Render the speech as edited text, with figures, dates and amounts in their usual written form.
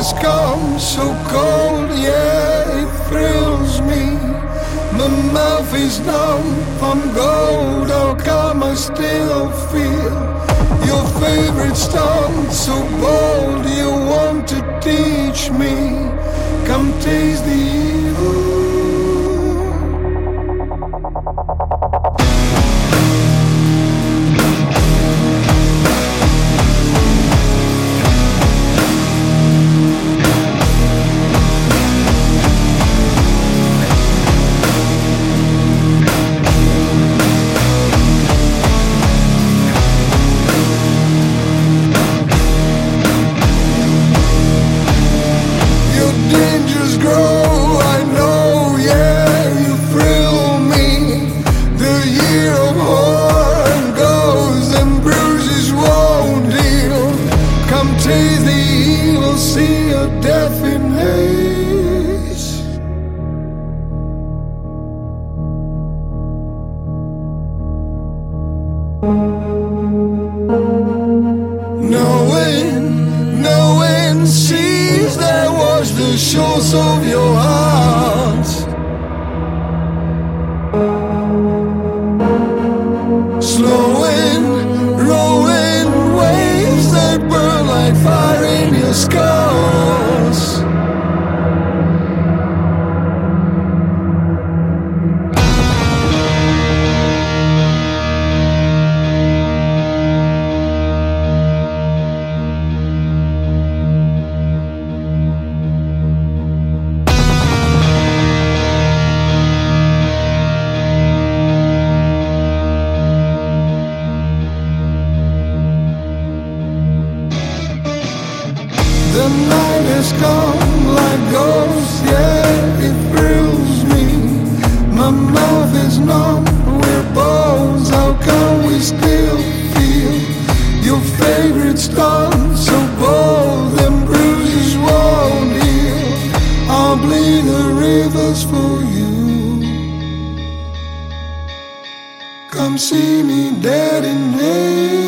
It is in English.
has come so cold, yeah, it thrills me. My mouth is numb, I'm gold, how come I still feel your favorite stunt so bold? You want to teach me, come taste the evil. Dangers grow, I know, yeah, you thrill me. The year of horror goes and bruises won't heal. Come taste the evil, see your death in haze. No one sees that was the shores of your heart. Slowing, rolling waves that burn like fire in your scars. The night has come like ghosts, yeah, it thrills me. My mouth is numb, we're bones, how come we still feel your favorite stunt so bold? Them bruises won't heal, I'll bleed the rivers for you. Come see me dead in hate.